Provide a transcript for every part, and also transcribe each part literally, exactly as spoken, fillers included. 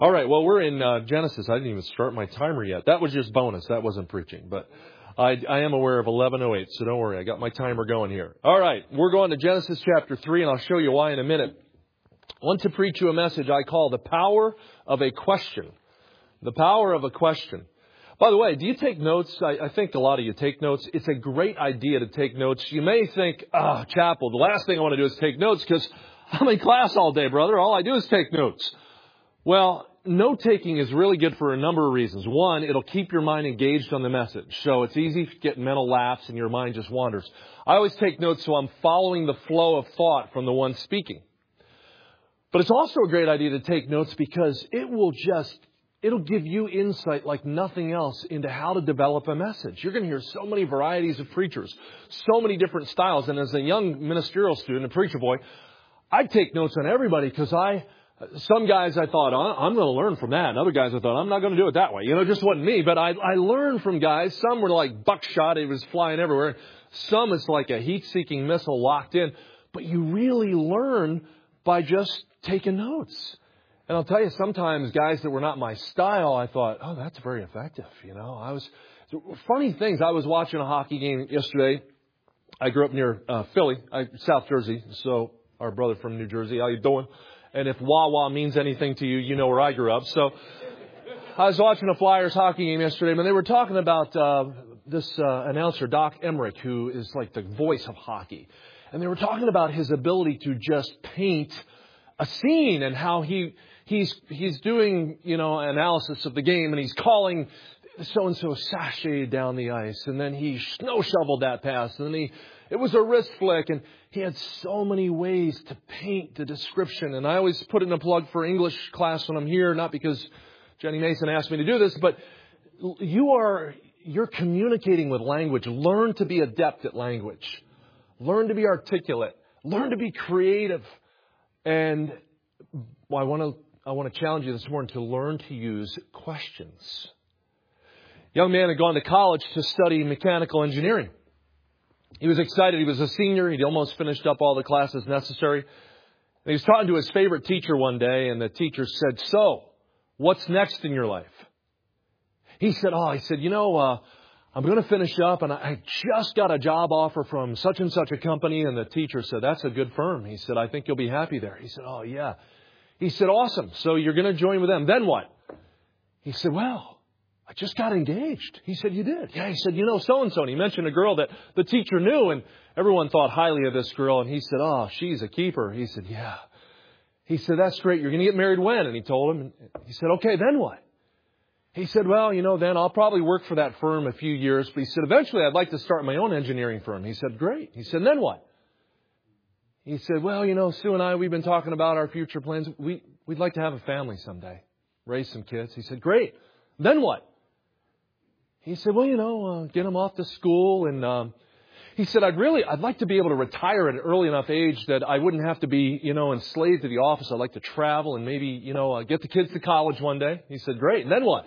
All right, well, we're in uh, Genesis. I didn't even start my timer yet. That was just bonus. That wasn't preaching. But I, I am aware of eleven oh eight, so don't worry. I got my timer going here. All right, we're going to Genesis chapter three, and I'll show you why in a minute. I want to preach you a message I call the power of a question. The power of a question. By the way, do you take notes? I, I think a lot of you take notes. It's a great idea to take notes. You may think, ah, oh, chapel, the last thing I want to do is take notes because I'm in class all day, brother. All I do is take notes. Well, note-taking is really good for a number of reasons. One, it'll keep your mind engaged on the message. So it's easy to get mental lapse and your mind just wanders. I always take notes so I'm following the flow of thought from the one speaking. But it's also a great idea to take notes because it will just, it'll give you insight like nothing else into how to develop a message. You're going to hear so many varieties of preachers, so many different styles. And as a young ministerial student, a preacher boy, I take notes on everybody because I... Some guys I thought, I'm going to learn from that. And other guys I thought, I'm not going to do it that way. You know, it just wasn't me. But I, I learned from guys. Some were like buckshot. It was flying everywhere. Some is like a heat-seeking missile locked in. But you really learn by just taking notes. And I'll tell you, sometimes guys that were not my style, I thought, oh, that's very effective. You know, I was funny things. I was watching a hockey game yesterday. I grew up near uh, Philly, I, South Jersey. So our brother from New Jersey, how you doing? And if Wawa means anything to you, you know where I grew up. So I was watching a Flyers hockey game yesterday, and they were talking about uh, this uh, announcer, Doc Emmerich, who is like the voice of hockey. And they were talking about his ability to just paint a scene and how he he's he's doing, you know, analysis of the game, and he's calling so-and-so sashayed down the ice. And then he snow shoveled that pass. And then he it was a wrist flick. And he had so many ways to paint the description. And I always put in a plug for English class when I'm here, not because Jenny Mason asked me to do this, but you are, you're communicating with language. Learn to be adept at language. Learn to be articulate. Learn to be creative. And I want to, I want to challenge you this morning to learn to use questions. Young man had gone to college to study mechanical engineering. He was excited. He was a senior. He'd almost finished up all the classes necessary. And he was talking to his favorite teacher one day, and the teacher said, so, what's next in your life? He said, oh, he said, you know, uh, I'm going to finish up, and I just got a job offer from such and such a company. And the teacher said, that's a good firm. He said, I think you'll be happy there. He said, oh, yeah. He said, awesome. So you're going to join with them. Then what? He said, well, I just got engaged. He said, you did? Yeah. He said, you know, so-and-so. And he mentioned a girl that the teacher knew, and everyone thought highly of this girl. And he said, oh, she's a keeper. He said, yeah. He said, that's great. You're going to get married when? And he told him. And he said, okay, then what? He said, well, you know, then I'll probably work for that firm a few years. But he said, eventually I'd like to start my own engineering firm. He said, great. He said, then what? He said, well, you know, Sue and I, we've been talking about our future plans. We, we'd like to have a family someday, raise some kids. He said, great. Then what? He said, well, you know, uh, get them off to school. And um, he said, I'd really, I'd like to be able to retire at an early enough age that I wouldn't have to be, you know, enslaved to the office. I'd like to travel and maybe, you know, uh, get the kids to college one day. He said, great. And then what?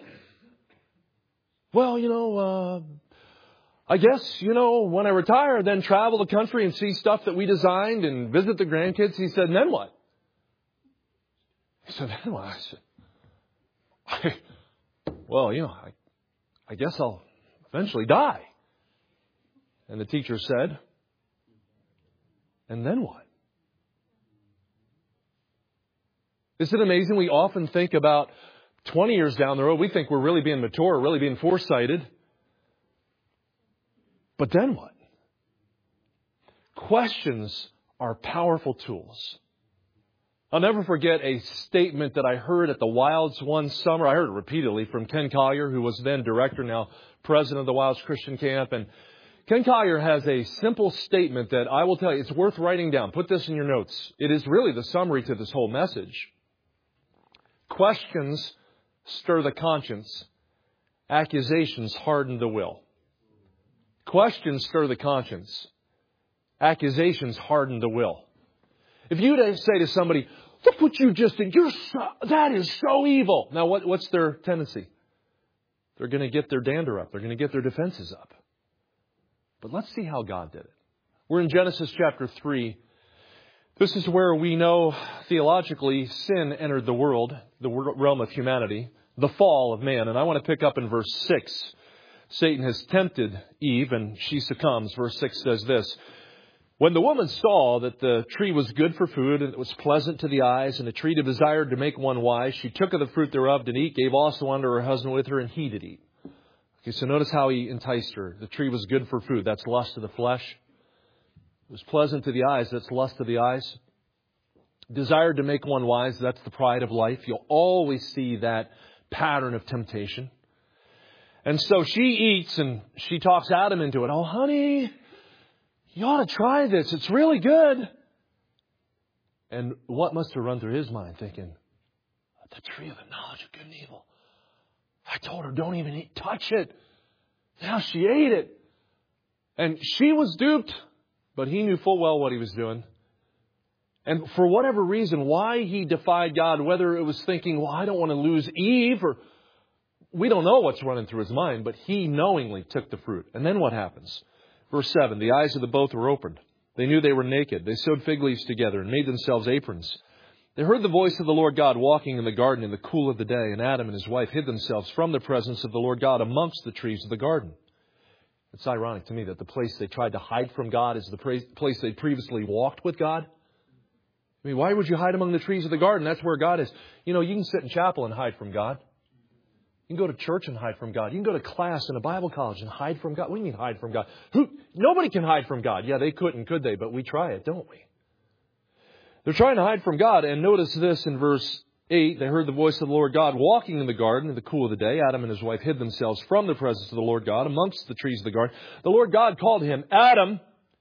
Well, you know, uh, I guess, you know, when I retire, then travel the country and see stuff that we designed and visit the grandkids. He said, and then what? He said, then what? I said, I, well, you know, I, I guess I'll eventually die. And the teacher said, and then what? Isn't it amazing? We often think about twenty years down the road. We think we're really being mature, really being foresighted. But then what? Questions are powerful tools. I'll never forget a statement that I heard at the Wilds one summer. I heard it repeatedly from Ken Collier, who was then director, now president of the Wilds Christian Camp. And Ken Collier has a simple statement that I will tell you, it's worth writing down. Put this in your notes. It is really the summary to this whole message. Questions stir the conscience. Accusations harden the will. Questions stir the conscience. Accusations harden the will. If you say to somebody, look what you just did, you're so, that is so evil. Now, what, what's their tendency? They're going to get their dander up. They're going to get their defenses up. But let's see how God did it. We're in Genesis chapter three. This is where we know theologically sin entered the world, the realm of humanity, the fall of man. And I want to pick up in verse six. Satan has tempted Eve and she succumbs. Verse six says this: when the woman saw that the tree was good for food, and it was pleasant to the eyes, and a tree to desire to make one wise, she took of the fruit thereof did eat, gave also unto her husband with her, and he did eat. Okay, so notice how he enticed her. The tree was good for food. That's lust of the flesh. It was pleasant to the eyes. That's lust of the eyes. Desired to make one wise. That's the pride of life. You'll always see that pattern of temptation. And so she eats and she talks Adam into it. Oh, honey, you ought to try this. It's really good. And what must have run through his mind, thinking, the tree of the knowledge of good and evil. I told her, don't even eat, touch it. Now she ate it. And she was duped, but he knew full well what he was doing. And for whatever reason, why he defied God, whether it was thinking, well, I don't want to lose Eve, or we don't know what's running through his mind, but he knowingly took the fruit. And then what happens? Verse seven, the eyes of the both were opened. They knew they were naked. They sewed fig leaves together and made themselves aprons. They heard the voice of the Lord God walking in the garden in the cool of the day, and Adam and his wife hid themselves from the presence of the Lord God amongst the trees of the garden. It's ironic to me that the place they tried to hide from God is the place they previously walked with God. I mean, why would you hide among the trees of the garden? That's where God is. You know, you can sit in chapel and hide from God. You can go to church and hide from God. You can go to class in a Bible college and hide from God. What do you mean hide from God? Who? Nobody can hide from God. Yeah, they couldn't, could they? But we try it, don't we? They're trying to hide from God. And notice this in verse eight. They heard the voice of the Lord God walking in the garden in the cool of the day. Adam and his wife hid themselves from the presence of the Lord God amongst the trees of the garden. The Lord God called him, Adam.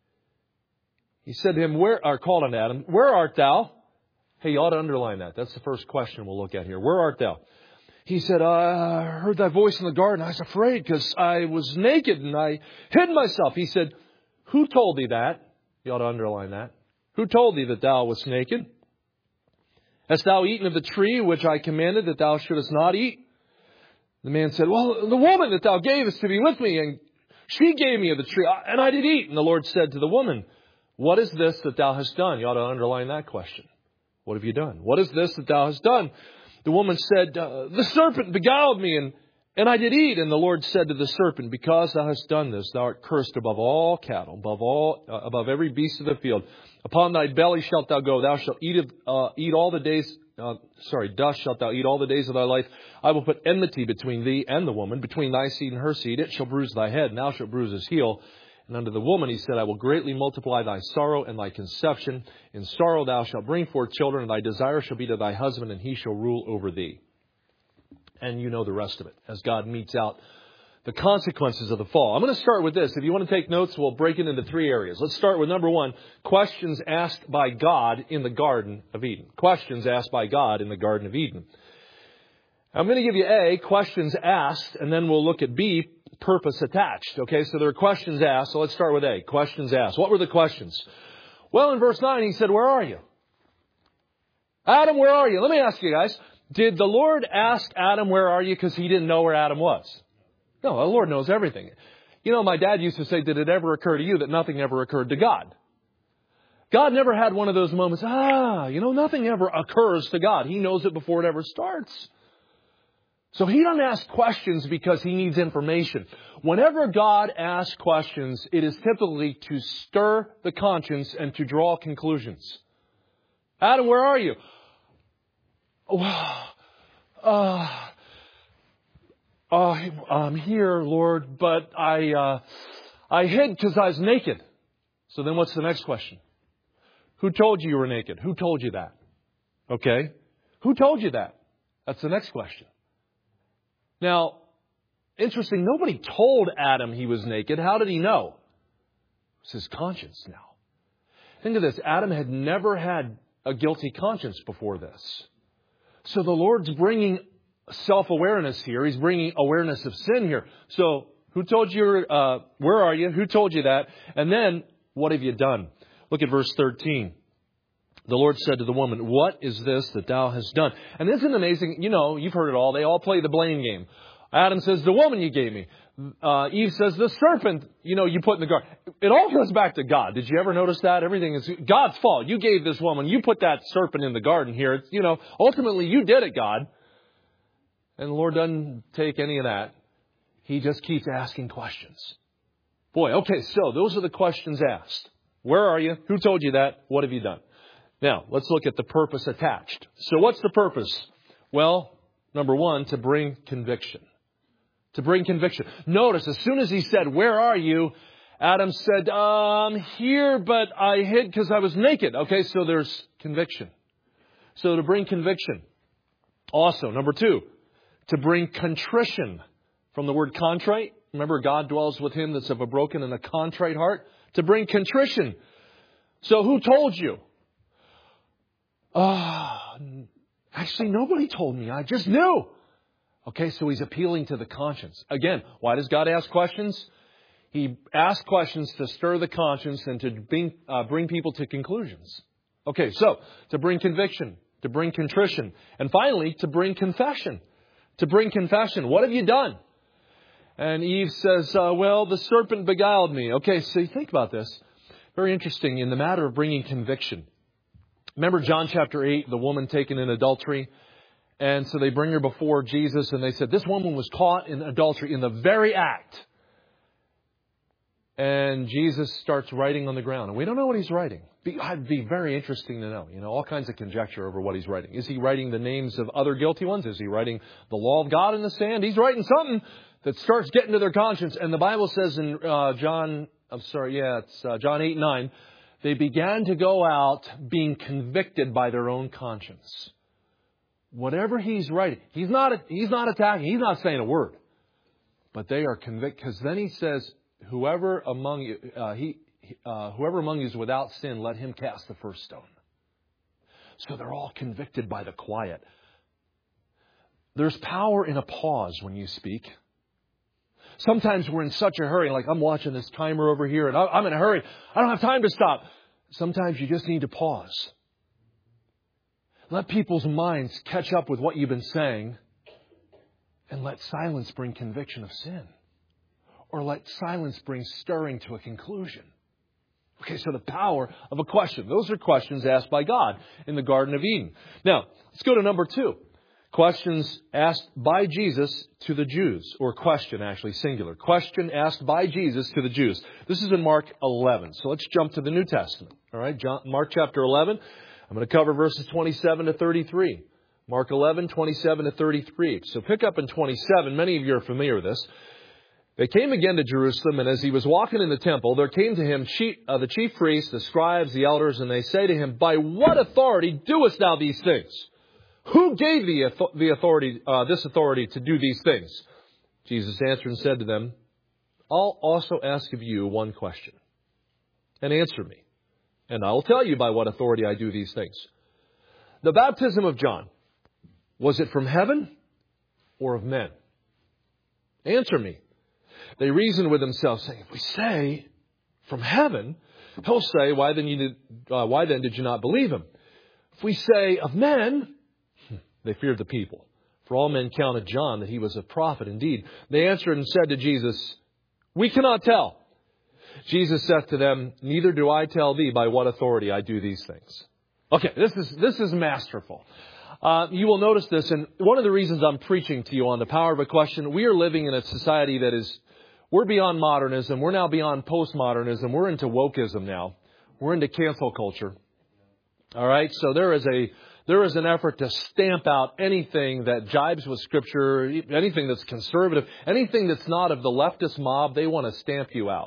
He said to him, where, or called on Adam, where art thou? Hey, you ought to underline that. That's the first question we'll look at here. Where art thou? He said, I heard thy voice in the garden. I was afraid because I was naked and I hid myself. He said, who told thee that? You ought to underline that. Who told thee that thou wast naked? Hast thou eaten of the tree which I commanded that thou shouldest not eat? The man said, well, the woman that thou gavest to be with me, and she gave me of the tree, and I did eat. And the Lord said to the woman, what is this that thou hast done? You ought to underline that question. What have you done? What is this that thou hast done? The woman said, uh, the serpent beguiled me, and, and I did eat. And the Lord said to the serpent, because thou hast done this, thou art cursed above all cattle, above all, uh, above every beast of the field. Upon thy belly shalt thou go. Thou shalt eat, uh, eat all the days, uh, sorry, dust shalt thou eat all the days of thy life. I will put enmity between thee and the woman, between thy seed and her seed. It shall bruise thy head, and thou shalt bruise his heel. And unto the woman he said, I will greatly multiply thy sorrow and thy conception. In sorrow thou shalt bring forth children, and thy desire shall be to thy husband, and he shall rule over thee. And you know the rest of it, as God metes out the consequences of the fall. I'm going to start with this. If you want to take notes, we'll break it into three areas. Let's start with number one, questions asked by God in the Garden of Eden. Questions asked by God in the Garden of Eden. I'm going to give you A, questions asked, and then we'll look at B, purpose attached. Okay, so there are questions asked. So let's start with A, questions asked. What were the questions? Well, in verse nine, he said, where are you? Adam, where are you? Let me ask you guys, did the Lord ask Adam, where are you? Because he didn't know where Adam was. No, the Lord knows everything. You know, my dad used to say, did it ever occur to you that nothing ever occurred to God? God never had one of those moments, ah, you know, nothing ever occurs to God. He knows it before it ever starts. So he doesn't ask questions because he needs information. Whenever God asks questions, it is typically to stir the conscience and to draw conclusions. Adam, where are you? Oh, uh, uh, I'm here, Lord, but I, uh, I hid because I was naked. So then what's the next question? Who told you you were naked? Who told you that? Okay. Who told you that? That's the next question. Now, interesting, nobody told Adam he was naked. How did he know? It's his conscience now. Think of this. Adam had never had a guilty conscience before this. So the Lord's bringing self-awareness here. He's bringing awareness of sin here. So who told you, uh, where are you? Who told you that? And then, what have you done? Look at verse thirteen. The Lord said to the woman, what is this that thou hast done? And isn't it amazing? You know, you've heard it all. They all play the blame game. Adam says, the woman you gave me. Uh, Eve says, the serpent, you know, you put in the garden. It all goes back to God. Did you ever notice that? Everything is God's fault. You gave this woman, you put that serpent in the garden here. It's, you know, ultimately you did it, God. And the Lord doesn't take any of that. He just keeps asking questions. Boy, okay, so those are the questions asked. Where are you? Who told you that? What have you done? Now, let's look at the purpose attached. So what's the purpose? Well, number one, to bring conviction. To bring conviction. Notice, as soon as he said, where are you? Adam said, um, here, but I hid because I was naked. Okay, so there's conviction. So to bring conviction. Also, number two, to bring contrition. From the word contrite. Remember, God dwells with him that's of a broken and a contrite heart. To bring contrition. So who told you? Ah, uh, actually nobody told me. I just knew. Okay, so he's appealing to the conscience. Again, why does God ask questions? He asks questions to stir the conscience and to bring, uh, bring people to conclusions. Okay, so to bring conviction, to bring contrition, and finally to bring confession. To bring confession. What have you done? And Eve says, uh, well, the serpent beguiled me. Okay, so you think about this. Very interesting in the matter of bringing conviction. Remember John chapter eight, the woman taken in adultery? And so they bring her before Jesus and they said, this woman was caught in adultery in the very act. And Jesus starts writing on the ground. And we don't know what he's writing. Be, I'd be very interesting to know. You know, all kinds of conjecture over what he's writing. Is he writing the names of other guilty ones? Is he writing the law of God in the sand? He's writing something that starts getting to their conscience. And the Bible says in uh, John, I'm sorry, yeah, it's uh, John eight, nine, they began to go out being convicted by their own conscience. Whatever he's writing, he's not, he's not attacking, he's not saying a word. But they are convicted, because then he says, whoever among you, uh, he, uh, whoever among you is without sin, let him cast the first stone. So they're all convicted by the quiet. There's power in a pause when you speak. Sometimes we're in such a hurry, like I'm watching this timer over here and I'm in a hurry. I don't have time to stop. Sometimes you just need to pause. Let people's minds catch up with what you've been saying and let silence bring conviction of sin. Or let silence bring stirring to a conclusion. Okay, so the power of a question. Those are questions asked by God in the Garden of Eden. Now, let's go to number two. Questions asked by Jesus to the Jews. Or question, actually, singular. Question asked by Jesus to the Jews. This is in Mark eleven. So let's jump to the New Testament. All right, John, Mark chapter eleven. I'm going to cover verses twenty-seven to thirty-three. Mark eleven, twenty-seven to thirty-three. So pick up in twenty-seven. Many of you are familiar with this. They came again to Jerusalem, and as he was walking in the temple, there came to him chief, uh, the chief priests, the scribes, the elders, and they say to him, by what authority doest thou these things? Who gave thee the authority, uh, this authority to do these things? Jesus answered and said to them, I'll also ask of you one question, and answer me, and I'll tell you by what authority I do these things. The baptism of John, was it from heaven or of men? Answer me. They reasoned with themselves, saying, if we say from heaven, he'll say, why then, you did, uh, why then did you not believe him? If we say of men, they feared the people. For all men counted John that he was a prophet indeed. They answered and said to Jesus, we cannot tell. Jesus said to them, neither do I tell thee by what authority I do these things. Okay, this is this is masterful. Uh, you will notice this, and one of the reasons I'm preaching to you on the power of a question, we are living in a society that is, we're beyond modernism. We're now beyond postmodernism. We're into wokeism now. We're into cancel culture. All right, so there is a there is an effort to stamp out anything that jibes with Scripture, anything that's conservative, anything that's not of the leftist mob. They want to stamp you out.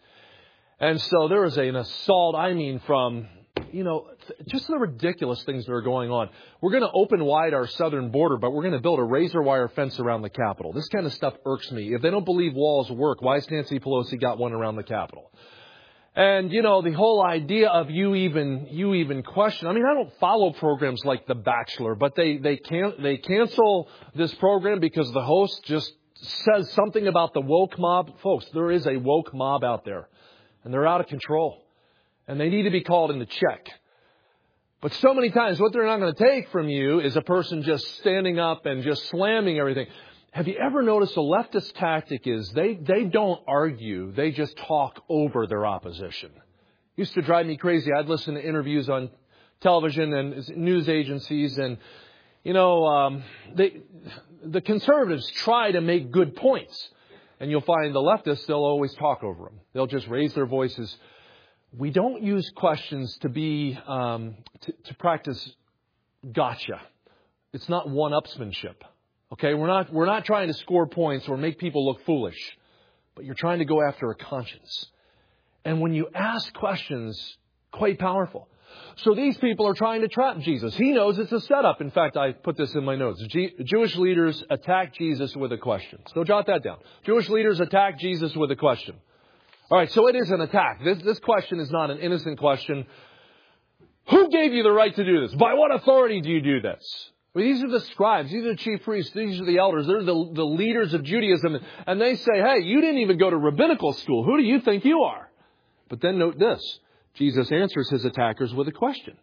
And so there is an assault, I mean, from, you know, just the ridiculous things that are going on. We're going to open wide our southern border, but we're going to build a razor wire fence around the Capitol. This kind of stuff irks me. If they don't believe walls work, why has Nancy Pelosi got one around the Capitol? And, you know, the whole idea of you even you even question. I mean, I don't follow programs like The Bachelor, but they they can't they cancel this program because the host just says something about the woke mob. Folks, there is a woke mob out there, and they're out of control, and they need to be called into check. But so many times, what they're not going to take from you is a person just standing up and just slamming everything. Have you ever noticed a leftist tactic is they, they don't argue. They just talk over their opposition. Used to drive me crazy. I'd listen to interviews on television and news agencies, and, you know, um, they, the conservatives try to make good points. And you'll find the leftists, they'll always talk over them. They'll just raise their voices. We don't use questions to be, um, to, to practice gotcha. It's not one-upsmanship. Okay, we're not we're not trying to score points or make people look foolish, but you're trying to go after a conscience. And when you ask questions, quite powerful. So these people are trying to trap Jesus. He knows it's a setup. In fact, I put this in my notes. G- Jewish leaders attack Jesus with a question. So jot that down. Jewish leaders attack Jesus with a question. All right, so it is an attack. This this question is not an innocent question. Who gave you the right to do this? By what authority do you do this? I mean, these are the scribes, these are the chief priests, these are the elders, they're the, the leaders of Judaism. And they say, hey, you didn't even go to rabbinical school. Who do you think you are? But then note this. Jesus answers his attackers with a question.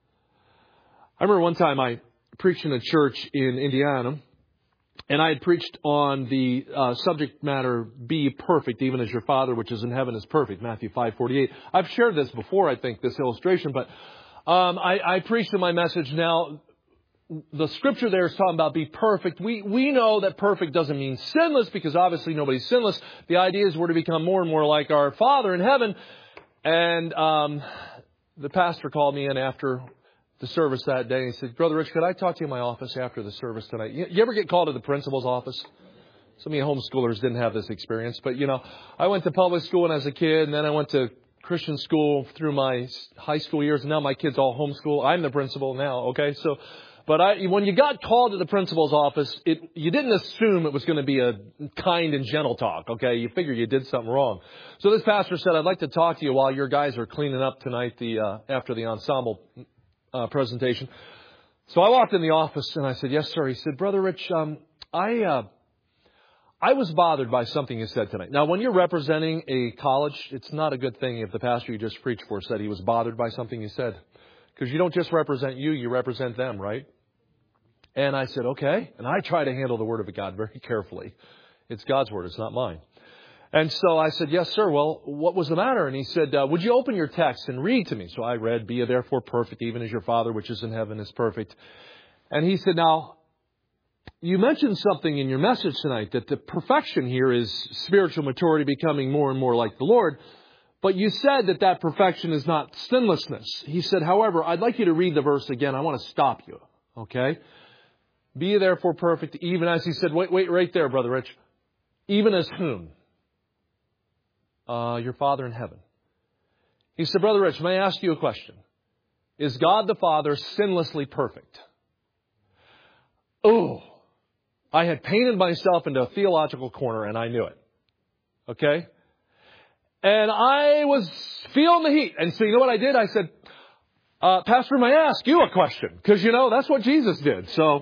I remember one time I preached in a church in Indiana, and I had preached on the uh, subject matter, be perfect, even as your Father which is in heaven is perfect, Matthew five forty-eight. I've shared this before, I think, this illustration, but um, I, I preached in my message now. The scripture there is talking about be perfect. We we know that perfect doesn't mean sinless, because obviously nobody's sinless. The idea is we're to become more and more like our Father in heaven. And um, the pastor called me in after the service that day. And he said, Brother Rich, could I talk to you in my office after the service tonight? You, you ever get called to the principal's office? Some of you homeschoolers didn't have this experience. But, you know, I went to public school when I was a kid, and then I went to Christian school through my high school years. And now my kids all homeschool. I'm the principal now, okay? So... But I, when you got called to the principal's office, it, you didn't assume it was going to be a kind and gentle talk, okay? You figure you did something wrong. So this pastor said, I'd like to talk to you while your guys are cleaning up tonight the uh, after the ensemble uh, presentation. So I walked in the office and I said, yes, sir. He said, Brother Rich, um, I uh, I was bothered by something you said tonight. Now, when you're representing a college, it's not a good thing if the pastor you just preached for said he was bothered by something you said. Because you don't just represent you, you represent them, right? And I said, okay. And I try to handle the Word of God very carefully. It's God's Word. It's not mine. And so I said, yes, sir. Well, what was the matter? And he said, uh, would you open your text and read to me? So I read, be ye therefore perfect, even as your Father which is in heaven is perfect. And he said, now, you mentioned something in your message tonight, that the perfection here is spiritual maturity, becoming more and more like the Lord. But you said that that perfection is not sinlessness. He said, however, I'd like you to read the verse again. I want to stop you. Okay? Be ye therefore perfect, even as he said, wait, wait, right there, Brother Rich. Even as whom? Uh, your Father in heaven. He said, Brother Rich, may I ask you a question? Is God the Father sinlessly perfect? Oh, I had painted myself into a theological corner and I knew it. Okay? And I was feeling the heat. And so you know what I did? I said, uh, Pastor, may I ask you a question? Because, you know, that's what Jesus did. So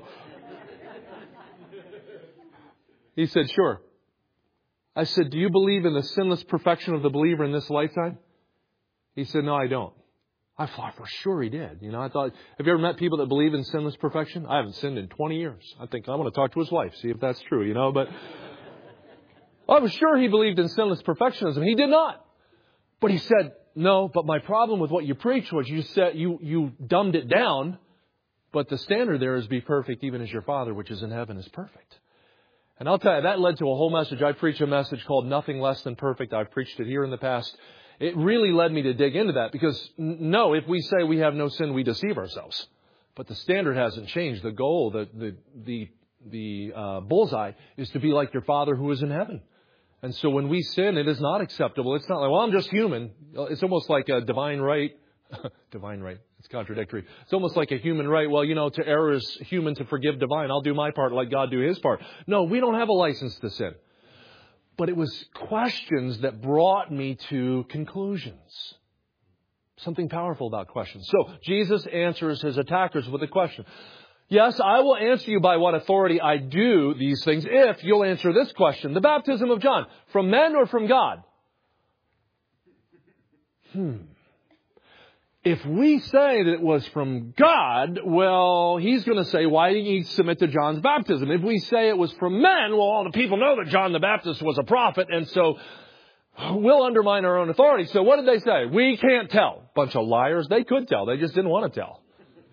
he said, sure. I said, do you believe in the sinless perfection of the believer in this lifetime? He said, no, I don't. I thought for sure he did. You know, I thought, have you ever met people that believe in sinless perfection? I haven't sinned in twenty years. I think I want to talk to his wife, see if that's true, you know, but I was sure he believed in sinless perfectionism. He did not. But he said, no, but my problem with what you preached was you said you, you dumbed it down, but the standard there is be perfect even as your Father which is in heaven is perfect. And I'll tell you, that led to a whole message. I preached a message called Nothing Less Than Perfect. I've preached it here in the past. It really led me to dig into that because, no, if we say we have no sin, we deceive ourselves. But the standard hasn't changed. The goal, the the the, the uh, bullseye is to be like your Father who is in heaven. And so when we sin, it is not acceptable. It's not like, well, I'm just human. It's almost like a divine right. Divine right. It's contradictory. It's almost like a human right. Well, you know, to err is human, to forgive divine. I'll do my part, let God do his part. No, we don't have a license to sin. But it was questions that brought me to conclusions. Something powerful about questions. So Jesus answers his attackers with a question. Yes, I will answer you by what authority I do these things if you'll answer this question. The baptism of John, from men or from God? Hmm. if we say that it was from God, well, he's going to say, why didn't you submit to John's baptism? If we say it was from men, well, all the people know that John the Baptist was a prophet, and so we'll undermine our own authority. So what did they say? We can't tell. Bunch of liars. They could tell. They just didn't want to tell.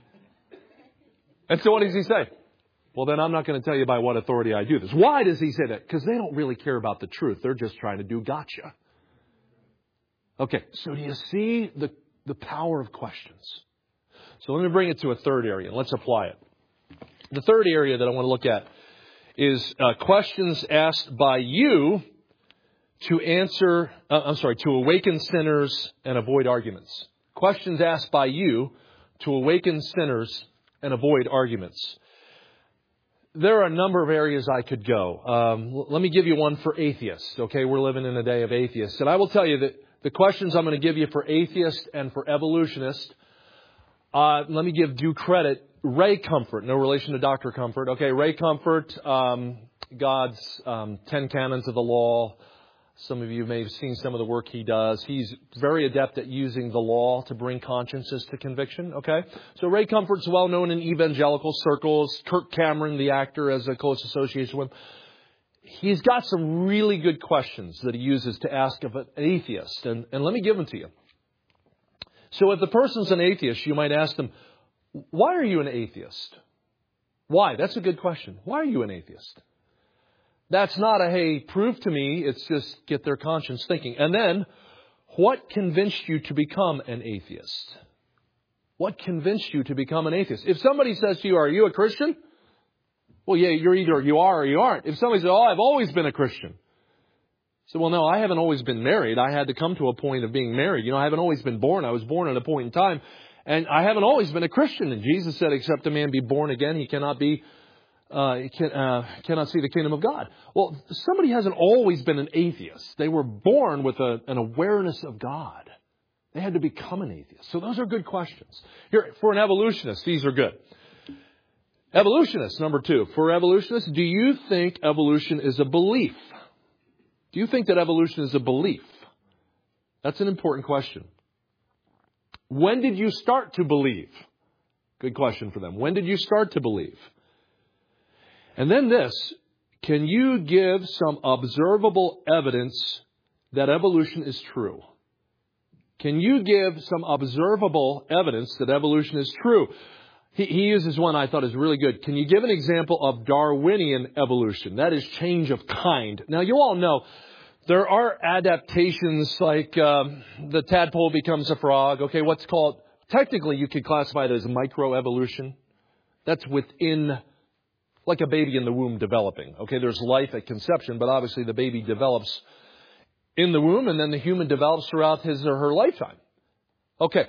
And so what does he say? Well, then I'm not going to tell you by what authority I do this. Why does he say that? Because they don't really care about the truth. They're just trying to do gotcha. Okay, so do you see the, the power of questions? So let me bring it to a third area, and let's apply it. The third area that I want to look at is uh, questions asked by you to answer, uh, I'm sorry, to awaken sinners and avoid arguments. Questions asked by you to awaken sinners and avoid arguments. There are a number of areas I could go. Um, l- let me give you one for atheists. Okay, we're living in a day of atheists. And I will tell you that the questions I'm going to give you for atheists and for evolutionists, uh, let me give due credit. Ray Comfort, no relation to Doctor Comfort. Okay, Ray Comfort, um, God's um, Ten Canons of the Law. Some of you may have seen some of the work he does. He's very adept at using the law to bring consciences to conviction. Okay, so Ray Comfort's well known in evangelical circles. Kirk Cameron, the actor, has a close association with him. He's got some really good questions that he uses to ask of an atheist, and, and let me give them to you. So if the person's an atheist, you might ask them, why are you an atheist? Why? That's a good question. Why are you an atheist? That's not a, hey, prove to me. It's just get their conscience thinking. And then, what convinced you to become an atheist? What convinced you to become an atheist? If somebody says to you, are you a Christian? Well, yeah, you're either you are or you aren't. If somebody says, oh, I've always been a Christian. So, well, no, I haven't always been married. I had to come to a point of being married. You know, I haven't always been born. I was born at a point in time. And I haven't always been a Christian. And Jesus said, except a man be born again, he cannot be Uh, can, uh, cannot see the kingdom of God. Well, somebody hasn't always been an atheist. They were born with a, an awareness of God. They had to become an atheist. So those are good questions. Here, for an evolutionist, these are good. Evolutionist, number two. For evolutionists, do you think evolution is a belief? Do you think that evolution is a belief? That's an important question. When did you start to believe? Good question for them. When did you start to believe? And then this, can you give some observable evidence that evolution is true? Can you give some observable evidence that evolution is true? He, he uses one I thought is really good. Can you give an example of Darwinian evolution? That is change of kind. Now, you all know there are adaptations like um, the tadpole becomes a frog. Okay, what's called, technically you could classify it as microevolution. That's within, like a baby in the womb developing. Okay, there's life at conception, but obviously the baby develops in the womb and then the human develops throughout his or her lifetime. Okay,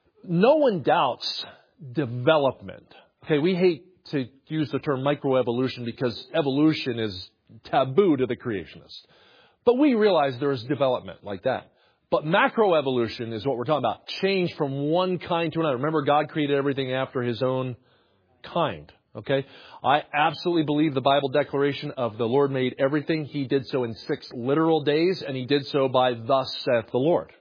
no one doubts development. Okay, we hate to use the term microevolution because evolution is taboo to the creationists. But we realize there is development like that. But macroevolution is what we're talking about. Change from one kind to another. Remember, God created everything after his own kind. Okay? I absolutely believe the Bible declaration of the Lord made everything. He did so in six literal days, and he did so by thus saith the Lord.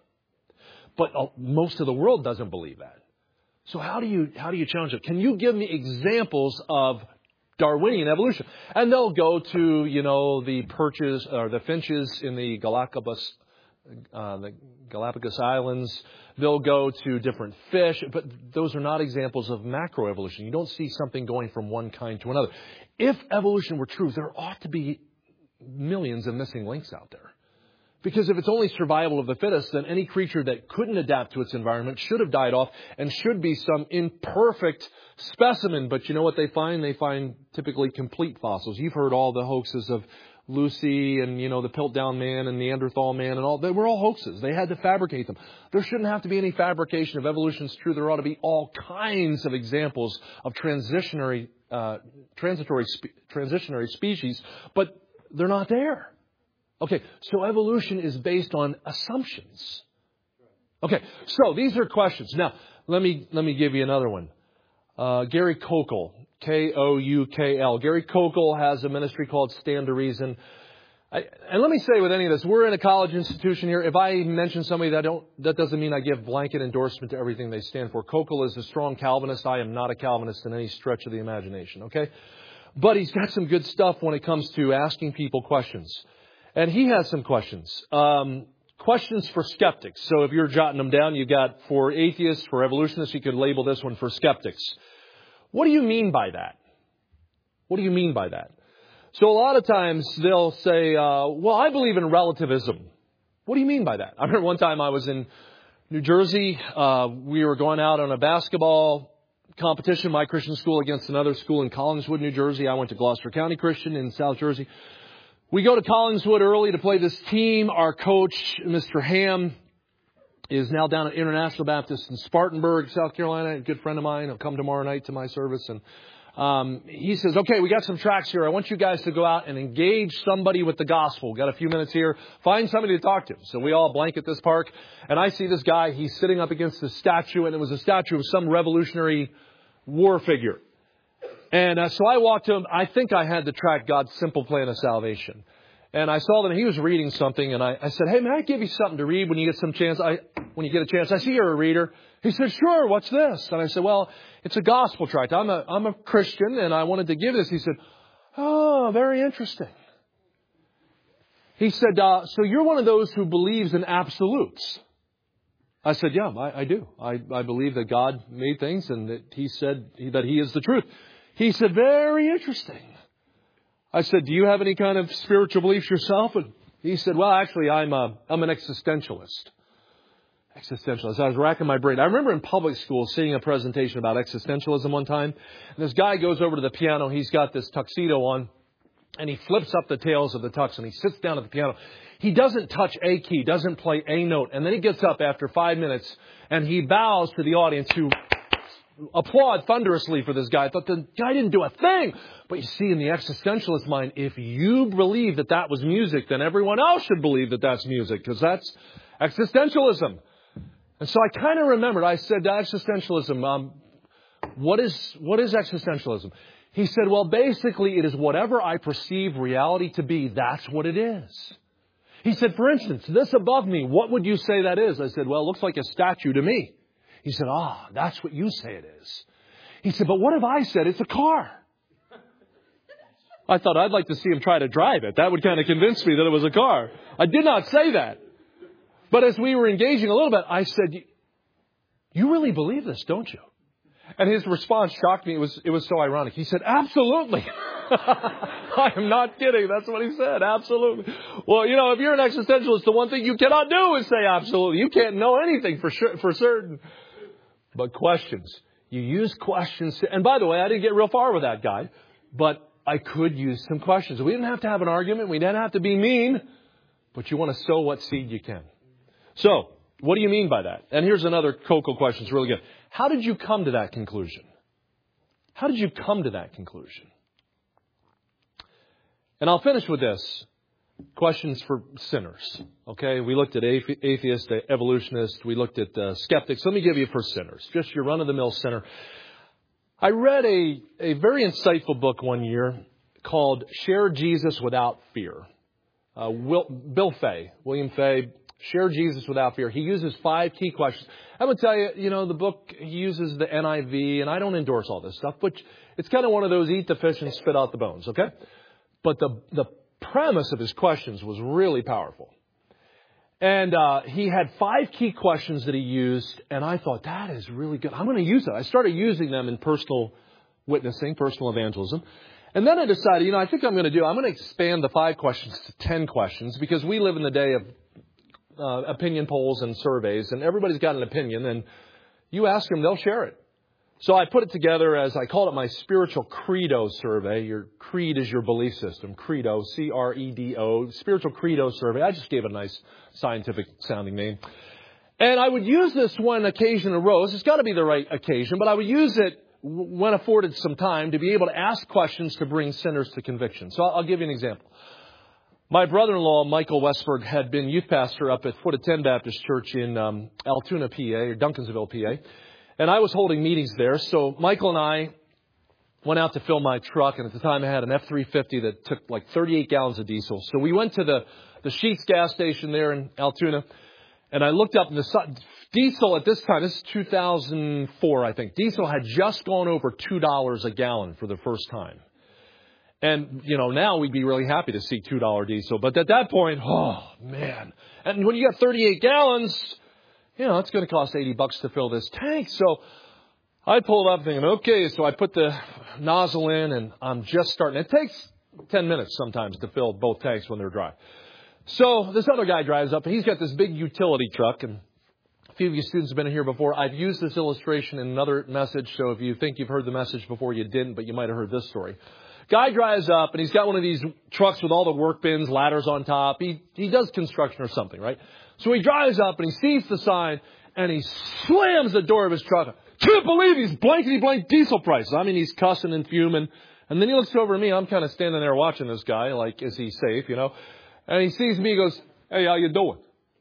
But uh, most of the world doesn't believe that. So how do you how do you challenge it? Can you give me examples of Darwinian evolution? And they'll go to, you know, the perches or the finches in the Galapagos, uh, the Galapagos Islands. They'll go to different fish, but those are not examples of macroevolution. You don't see something going from one kind to another. If evolution were true, there ought to be millions of missing links out there. Because if it's only survival of the fittest, then any creature that couldn't adapt to its environment should have died off and should be some imperfect specimen. But you know what they find? They find typically complete fossils. You've heard all the hoaxes of Lucy and, you know, the Piltdown Man and Neanderthal Man and all. They were all hoaxes. They had to fabricate them. There shouldn't have to be any fabrication. If evolution's true, there ought to be all kinds of examples of transitionary, uh, transitory, spe- transitionary species, but they're not there. Okay, so evolution is based on assumptions. Okay, so these are questions. Now, let me let me give you another one. Uh, Gary Koukl, K O U K L. Gary Koukl has a ministry called Stand to Reason. I, and let me say with any of this, we're in a college institution here. If I mention somebody that don't, that doesn't mean I give blanket endorsement to everything they stand for. Kokel is a strong Calvinist. I am not a Calvinist in any stretch of the imagination, okay? But he's got some good stuff when it comes to asking people questions. And he has some questions. Um, questions for skeptics. So if you're jotting them down, you've got for atheists, for evolutionists, you could label this one for skeptics. What do you mean by that? What do you mean by that? So a lot of times they'll say, uh, well, I believe in relativism. What do you mean by that? I remember one time I was in New Jersey. Uh, we were going out on a basketball competition, my Christian school against another school in Collingswood, New Jersey. I went to Gloucester County Christian in South Jersey. We go to Collingswood early to play this team. Our coach, Mister Ham, is now down at International Baptist in Spartanburg, South Carolina. A good friend of mine. He'll come tomorrow night to my service. And um, he says, okay, we got some tracks here. I want you guys to go out and engage somebody with the gospel. Got a few minutes here. Find somebody to talk to. So we all blanket this park. And I see this guy. He's sitting up against a statue. And it was a statue of some revolutionary war figure. And uh, so I walked to him. I think I had the track God's Simple Plan of Salvation. And I saw that he was reading something. And I, I said, hey, may I give you something to read when you get some chance? I, when you get a chance. I see you're a reader. He said, sure, what's this? And I said, well, it's a gospel tract. I'm a, I'm a Christian and I wanted to give this. He said, oh, very interesting. He said, uh, so you're one of those who believes in absolutes. I said, yeah, I, I do. I, I believe that God made things and that He said that He is the truth. He said, very interesting. I said, do you have any kind of spiritual beliefs yourself? And he said, well, actually, I'm a, I'm an existentialist. Existentialist. I was racking my brain. I remember in public school seeing a presentation about existentialism one time. And this guy goes over to the piano. He's got this tuxedo on. And he flips up the tails of the tux and he sits down at the piano. He doesn't touch a key, doesn't play a note. And then he gets up after five minutes and he bows to the audience who applaud thunderously for this guy. I thought the guy didn't do a thing. But you see, in the existentialist mind, if you believe that that was music, then everyone else should believe that that's music, because that's existentialism. And so I kind of remembered, I said, existentialism, um, what is what is existentialism? He said, well, basically it is whatever I perceive reality to be, that's what it is. He said, for instance, this above me, what would you say that is? I said, well, it looks like a statue to me. He said, ah, that's what you say it is. He said, but what if I said it's a car? I thought I'd like to see him try to drive it. That would kind of convince me that it was a car. I did not say that. But as we were engaging a little bit, I said, you really believe this, don't you? And his response shocked me. It was, it was so ironic. He said, absolutely. I am not kidding. That's what he said. Absolutely. Well, you know, if you're an existentialist, the one thing you cannot do is say absolutely. You can't know anything for sure, for certain. But questions. You use questions. To, and by the way, I didn't get real far with that guy, but I could use some questions. We didn't have to have an argument. We didn't have to be mean, but you want to sow what seed you can. So, what do you mean by that? And here's another Kokel question. It's really good. How did you come to that conclusion? How did you come to that conclusion? And I'll finish with this. Questions for sinners. Okay, we looked at atheist, evolutionist. We looked at uh, skeptics. Let me give you for sinners. Just your run-of-the-mill sinner. I read a, a very insightful book one year called Share Jesus Without Fear. Uh, Will, Bill Fay, William Fay, Share Jesus Without Fear. He uses five key questions. I'm going to tell you, you know, the book, he uses the N I V, and I don't endorse all this stuff, but it's kind of one of those eat the fish and spit out the bones, okay? But the the premise of his questions was really powerful. And uh, he had five key questions that he used, and I thought, that is really good. I'm going to use that. I started using them in personal witnessing, personal evangelism. And then I decided, you know, I think I'm going to do, I'm going to expand the five questions to ten questions, because we live in the day of uh, opinion polls and surveys, and everybody's got an opinion, and you ask them, they'll share it. So I put it together as, I called it my spiritual credo survey. Your creed is your belief system. Credo, C R E D O, spiritual credo survey. I just gave it a nice scientific sounding name. And I would use this when occasion arose. It's got to be the right occasion, but I would use it when afforded some time to be able to ask questions to bring sinners to conviction. So I'll give you an example. My brother-in-law, Michael Westberg, had been youth pastor up at Foot of Ten Baptist Church in um, Altoona, P A, or Duncansville, P A. And I was holding meetings there. So Michael and I went out to fill my truck, and at the time I had an F three fifty that took like thirty-eight gallons of diesel. So we went to the, the Sheetz gas station there in Altoona, and I looked up, and the diesel at this time, this is two thousand four, I think, diesel had just gone over two dollars a gallon for the first time. And, you know, now we'd be really happy to see two dollars diesel. But at that point, oh, man. And when you got thirty-eight gallons, you know, it's going to cost eighty bucks to fill this tank. So I pulled up thinking, okay, so I put the nozzle in, and I'm just starting. It takes ten minutes sometimes to fill both tanks when they're dry. So this other guy drives up, and he's got this big utility truck. And a few of you students have been here before. I've used this illustration in another message, so if you think you've heard the message before, you didn't, but you might have heard this story. Guy drives up, and he's got one of these trucks with all the work bins, ladders on top. He he does construction or something, right? So he drives up, and he sees the sign, and he slams the door of his truck. Can't believe he's blankety blank diesel prices. I mean, he's cussing and fuming. And then he looks over at me. I'm kind of standing there watching this guy, like, is he safe, you know? And he sees me, he goes, hey, how you doing?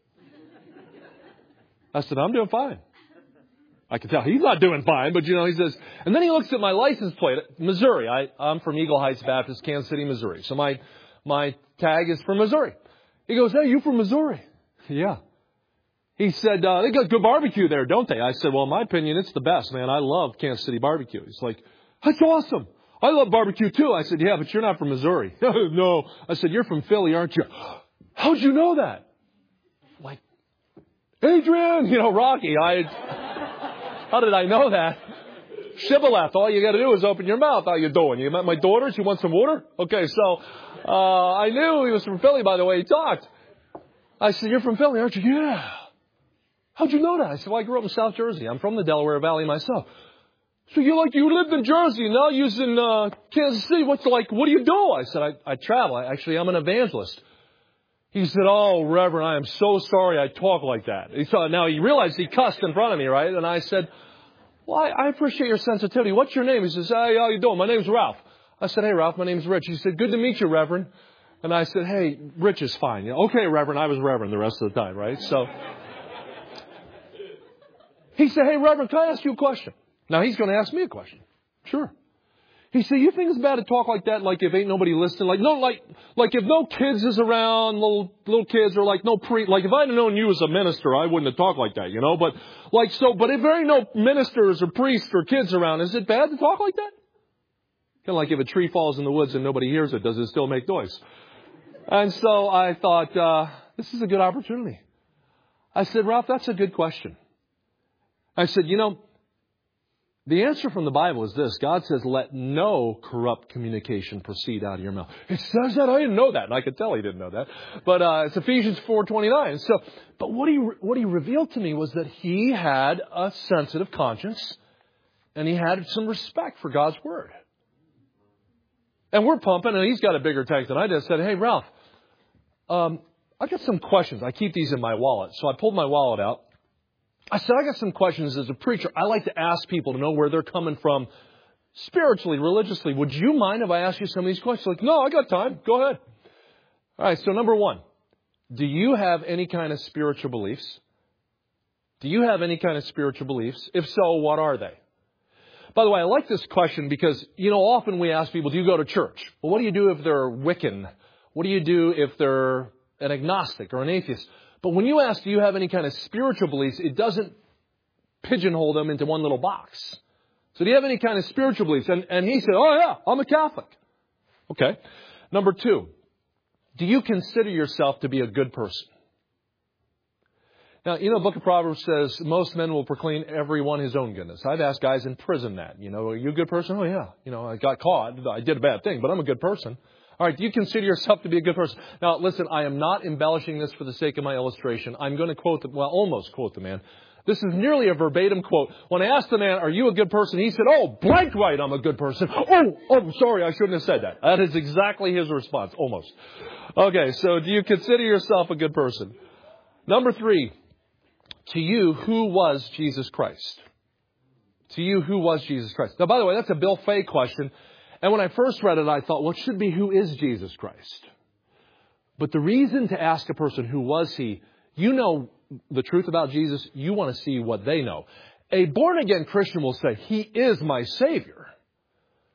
I said, I'm doing fine. I can tell he's not doing fine, but, you know, he says, and then he looks at my license plate, Missouri. I, I'm from Eagle Heights Baptist, Kansas City, Missouri. So my, my tag is from Missouri. He goes, hey, you from Missouri? Yeah. He said, uh, they got good barbecue there, don't they? I said, well, in my opinion, it's the best, man. I love Kansas City barbecue. He's like, that's awesome. I love barbecue too. I said, yeah, but you're not from Missouri. No. I said, you're from Philly, aren't you? How'd you know that? Like, Adrian, you know, Rocky. I, how did I know that? Shibboleth. All you got to do is open your mouth. How you doing? You met my daughters? You want some water? Okay, so uh, I knew he was from Philly by the way he talked. I said, you're from Philly, aren't you? Yeah. How'd you know that? I said, well, I grew up in South Jersey. I'm from the Delaware Valley myself. So you like, you lived in Jersey, now you're in uh, Kansas City. What's like, what do you do? I said, I, I travel. I, actually, I'm an evangelist. He said, oh, Reverend, I am so sorry I talk like that. He saw, now he realized he cussed in front of me, right? And I said, well, I, I appreciate your sensitivity. What's your name? He says, hey, how you doing? My name's Ralph. I said, hey, Ralph, my name's Rich. He said, good to meet you, Reverend. And I said, hey, Rich is fine. Yeah, okay, Reverend. I was Reverend the rest of the time, right? So he said, hey, Reverend, can I ask you a question? Now he's going to ask me a question. Sure. He said, you think it's bad to talk like that, like if ain't nobody listening? Like, no, like, like if no kids is around, little, little kids, or like no pre, like if I'd have known you as a minister, I wouldn't have talked like that, you know? But like, so, but if there ain't no ministers or priests or kids around, is it bad to talk like that? Kind of like if a tree falls in the woods and nobody hears it, does it still make noise? And so I thought, uh, this is a good opportunity. I said, Ralph, that's a good question. I said, you know, the answer from the Bible is this. God says, let no corrupt communication proceed out of your mouth. It says that? I didn't know that. And I could tell he didn't know that. But uh, it's Ephesians four twenty-nine. So, but what he, what he revealed to me was that he had a sensitive conscience and he had some respect for God's Word. And we're pumping, and he's got a bigger tank than I did. I said, hey, Ralph, um, I got some questions. I keep these in my wallet. So I pulled my wallet out. I said, I got some questions as a preacher. I like to ask people to know where they're coming from spiritually, religiously. Would you mind if I ask you some of these questions? Like, no, I got time. Go ahead. All right. So number one, do you have any kind of spiritual beliefs? Do you have any kind of spiritual beliefs? If so, what are they? By the way, I like this question because, you know, often we ask people, do you go to church? Well, what do you do if they're Wiccan? What do you do if they're an agnostic or an atheist? But when you ask, do you have any kind of spiritual beliefs, it doesn't pigeonhole them into one little box. So do you have any kind of spiritual beliefs? And, and he said, oh, yeah, I'm a Catholic. Okay. Number two, do you consider yourself to be a good person? Now, you know, the book of Proverbs says most men will proclaim every one his own goodness. I've asked guys in prison that. You know, are you a good person? Oh, yeah. You know, I got caught. I did a bad thing, but I'm a good person. All right, do you consider yourself to be a good person? Now, listen, I am not embellishing this for the sake of my illustration. I'm going to quote the, well, almost quote the man. This is nearly a verbatim quote. When I asked the man, are you a good person? He said, oh, blank right, I'm a good person. Oh, oh, sorry, I shouldn't have said that. That is exactly his response, almost. Okay, so do you consider yourself a good person? Number three, to you, who was Jesus Christ? To you, who was Jesus Christ? Now, by the way, that's a Bill Fay question. And when I first read it, I thought, well, it should be, who is Jesus Christ? But the reason to ask a person, who was he, you know the truth about Jesus, you want to see what they know. A born-again Christian will say, he is my Savior.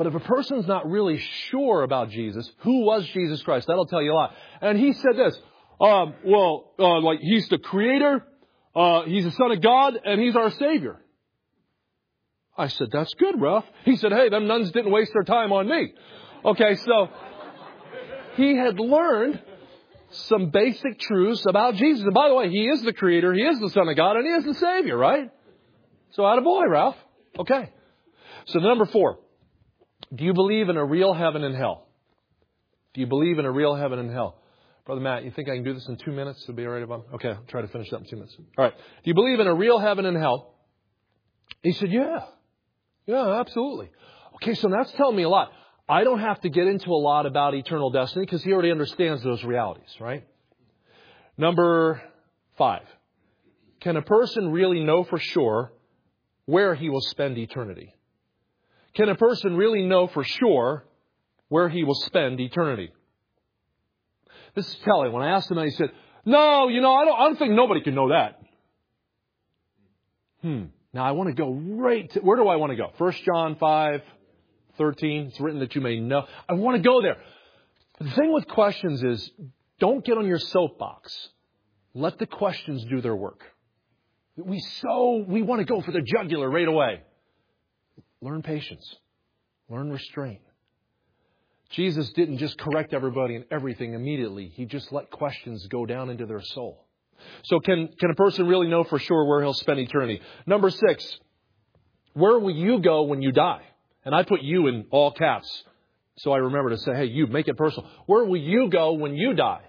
But if a person's not really sure about Jesus, who was Jesus Christ? That'll tell you a lot. And he said this, um, well, uh, like He's the Creator, uh, He's the Son of God, and He's our Savior. I said, that's good, Ralph. He said, hey, them nuns didn't waste their time on me. Okay, so he had learned some basic truths about Jesus. And by the way, He is the Creator, He is the Son of God, and He is the Savior, right? So attaboy, Ralph. Okay. So number four. Do you believe in a real heaven and hell? Do you believe in a real heaven and hell? Brother Matt, you think I can do this in two minutes? It'll be all right about? Okay, I'll try to finish that in two minutes. All right. Do you believe in a real heaven and hell? He said, yeah. Yeah, absolutely. Okay, so that's telling me a lot. I don't have to get into a lot about eternal destiny because he already understands those realities, right? Number five. Can a person really know for sure where he will spend eternity? Can a person really know for sure where he will spend eternity? This is Kelly. When I asked him that, he said, no, you know, I don't, I don't think nobody can know that. Hmm. Now, I want to go right to, where do I want to go? First John five thirteen. It's written that you may know. I want to go there. The thing with questions is, don't get on your soapbox. Let the questions do their work. We so, we want to go for the jugular right away. Learn patience. Learn restraint. Jesus didn't just correct everybody and everything immediately. He just let questions go down into their soul. So can, can a person really know for sure where he'll spend eternity? Number six, where will you go when you die? And I put you in all caps. So I remember to say, hey, you, make it personal. Where will you go when you die?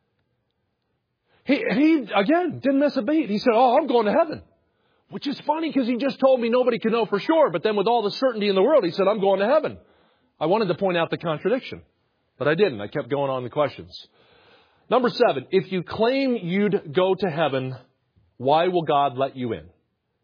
He, he again, didn't miss a beat. He said, oh, I'm going to heaven. Which is funny because he just told me nobody can know for sure. But then with all the certainty in the world, he said, I'm going to heaven. I wanted to point out the contradiction, but I didn't. I kept going on the questions. Number seven, if you claim you'd go to heaven, why will God let you in?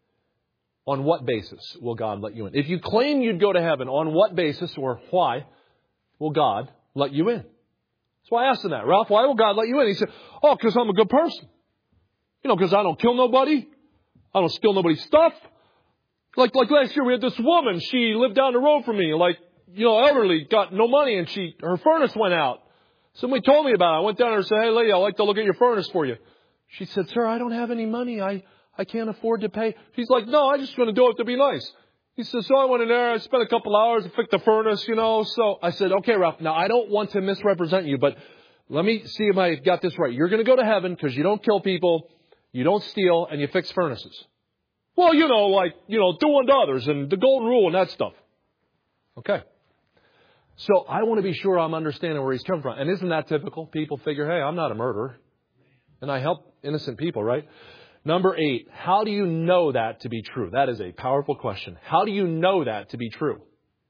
On what basis will God let you in? If you claim you'd go to heaven, on what basis or why will God let you in? So I asked him that. Ralph, why will God let you in? He said, oh, because I'm a good person. You know, because I don't kill nobody. I don't steal nobody's stuff. Like, like last year we had this woman. She lived down the road from me. Like, you know, elderly, got no money, and she, her furnace went out. Somebody told me about it. I went down there and said, hey, lady, I'd like to look at your furnace for you. She said, sir, I don't have any money. I, I can't afford to pay. She's like, no, I just want to do it to be nice. He said, so I went in there. I spent a couple hours to fix the furnace, you know. So I said, okay, Ralph, now I don't want to misrepresent you, but let me see if I got this right. You're going to go to heaven because you don't kill people, you don't steal, and you fix furnaces. Well, you know, like, you know, do unto others and the golden rule and that stuff. Okay. So I want to be sure I'm understanding where he's coming from. And isn't that typical? People figure, hey, I'm not a murderer. And I help innocent people, right? Number eight, how do you know that to be true? That is a powerful question. How do you know that to be true?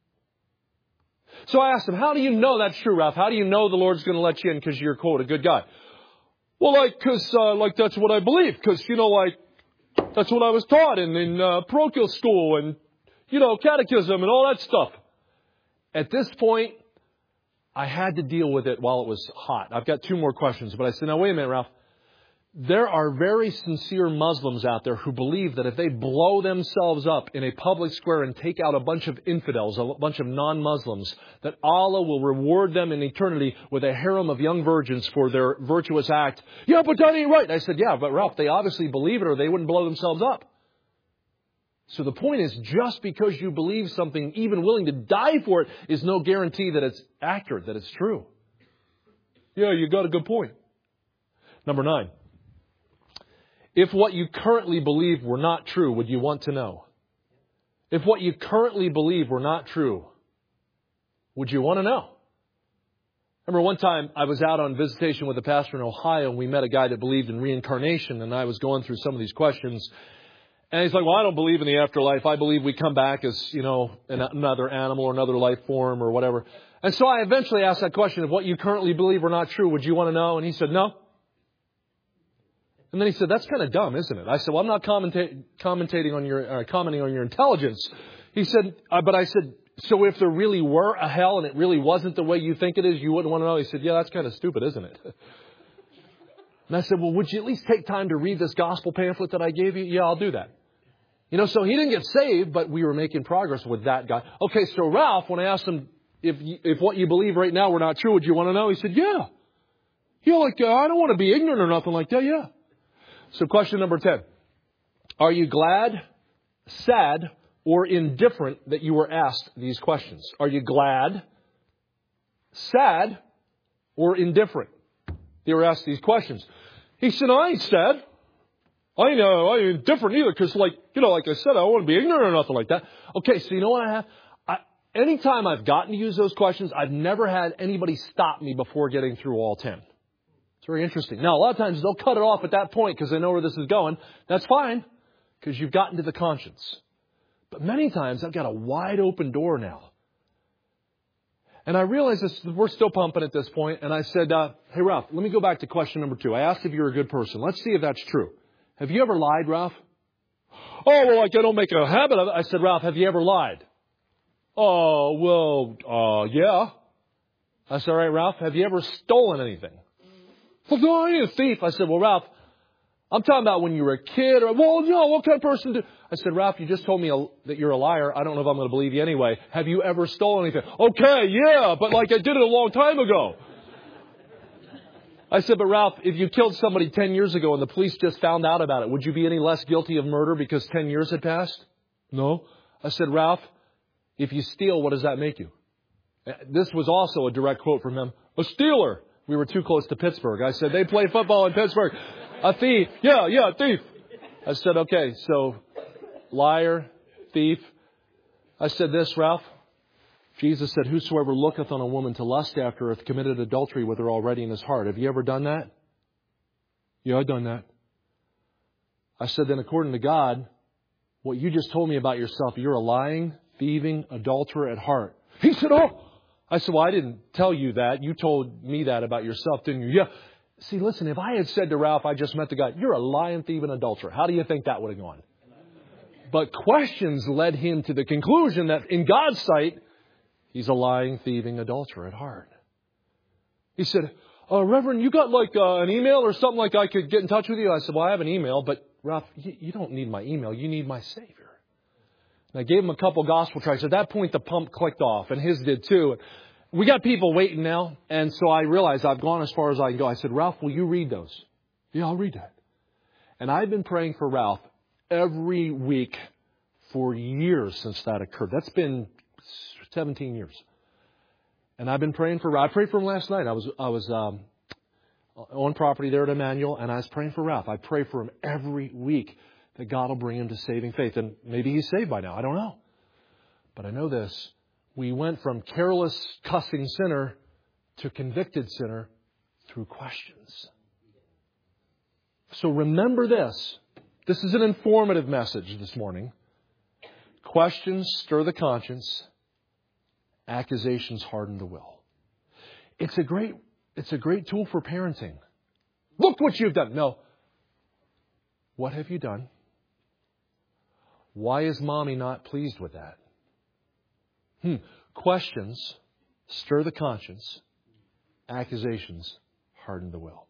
So I asked him, how do you know that's true, Ralph? How do you know the Lord's going to let you in because you're, quote, a good guy? Well, like, because, uh, like, that's what I believe. Because, you know, like, that's what I was taught in, in uh, parochial school and, you know, catechism and all that stuff. At this point, I had to deal with it while it was hot. I've got two more questions, but I said, now, wait a minute, Ralph. There are very sincere Muslims out there who believe that if they blow themselves up in a public square and take out a bunch of infidels, a bunch of non-Muslims, that Allah will reward them in eternity with a harem of young virgins for their virtuous act. Yeah, but that ain't right. I said, yeah, but Ralph, they obviously believe it or they wouldn't blow themselves up. So the point is, just because you believe something, even willing to die for it, is no guarantee that it's accurate, that it's true. Yeah, you got a good point. Number nine. If what you currently believe were not true, would you want to know? If what you currently believe were not true, would you want to know? Remember one time I was out on visitation with a pastor in Ohio and we met a guy that believed in reincarnation, and I was going through some of these questions. And he's like, well, I don't believe in the afterlife. I believe we come back as, you know, another animal or another life form or whatever. And so I eventually asked that question, if what you currently believe are not true, would you want to know? And he said, no. And then he said, that's kind of dumb, isn't it? I said, well, I'm not commenta- commentating on your, uh, commenting on your intelligence. He said, uh, but I said, so if there really were a hell and it really wasn't the way you think it is, you wouldn't want to know? He said, yeah, that's kind of stupid, isn't it? And I said, well, would you at least take time to read this gospel pamphlet that I gave you? Yeah, I'll do that. You know, so he didn't get saved, but we were making progress with that guy. Okay, so Ralph, when I asked him if you, if what you believe right now were not true, would you want to know? He said, yeah. You know, like, uh, I don't want to be ignorant or nothing like that, yeah. So question number ten. Are you glad, sad, or indifferent that you were asked these questions? Are you glad, sad, or indifferent? They were asked these questions. He said, I ain't sad. I ain't, uh, I ain't indifferent either because, like, you know, like I said, I don't want to be ignorant or nothing like that. Okay, so you know what I have? I, anytime I've gotten to use those questions, I've never had anybody stop me before getting through all ten. It's very interesting. Now, a lot of times they'll cut it off at that point because they know where this is going. That's fine because you've gotten to the conscience. But many times I've got a wide open door now. And I realize this, we're still pumping at this point. And I said, uh, hey, Ralph, let me go back to question number two. I asked if you're a good person. Let's see if that's true. Have you ever lied, Ralph? Oh, well, like I don't make a habit of it. I said, Ralph, have you ever lied? Oh, well, uh, yeah. I said, all right, Ralph, have you ever stolen anything? Well, no, I ain't a thief. I said, well, Ralph, I'm talking about when you were a kid. Or, well, no, what kind of person do... I said, Ralph, you just told me a, that you're a liar. I don't know if I'm going to believe you anyway. Have you ever stolen anything? Okay, yeah, but like I did it a long time ago. I said, but Ralph, if you killed somebody ten years ago and the police just found out about it, would you be any less guilty of murder because ten years had passed? No. I said, Ralph, if you steal, what does that make you? This was also a direct quote from him. A stealer. We were too close to Pittsburgh. I said, they play football in Pittsburgh. A thief. Yeah, yeah, thief. I said, okay, so liar, thief. I said this, Ralph. Jesus said, whosoever looketh on a woman to lust after her hath committed adultery with her already in his heart. Have you ever done that? Yeah, I've done that. I said, then according to God, what you just told me about yourself, you're a lying, thieving adulterer at heart. He said, oh. I said, well, I didn't tell you that. You told me that about yourself, didn't you? Yeah. See, listen, if I had said to Ralph, I just met the guy, you're a lying, thieving adulterer, how do you think that would have gone? But questions led him to the conclusion that in God's sight, he's a lying, thieving adulterer at heart. He said, uh, Reverend, you got like uh, an email or something like I could get in touch with you? I said, well, I have an email, but Ralph, you, you don't need my email. You need my Savior. And I gave him a couple gospel tracts. At that point, the pump clicked off, and his did too. We got people waiting now, and so I realized I've gone as far as I can go. I said, Ralph, will you read those? Yeah, I'll read that. And I've been praying for Ralph every week for years since that occurred. That's been seventeen years. And I've been praying for Ralph. I prayed for him last night. I was I was um, on property there at Emmanuel, and I was praying for Ralph. I pray for him every week that God will bring him to saving faith. And maybe he's saved by now. I don't know. But I know this. We went from careless, cussing sinner to convicted sinner through questions. So remember this. This is an informative message this morning. Questions stir the conscience. Accusations harden the will. It's a great, it's a great tool for parenting. Look what you've done. No. What have you done? Why is mommy not pleased with that? Hmm. Questions stir the conscience. Accusations harden the will.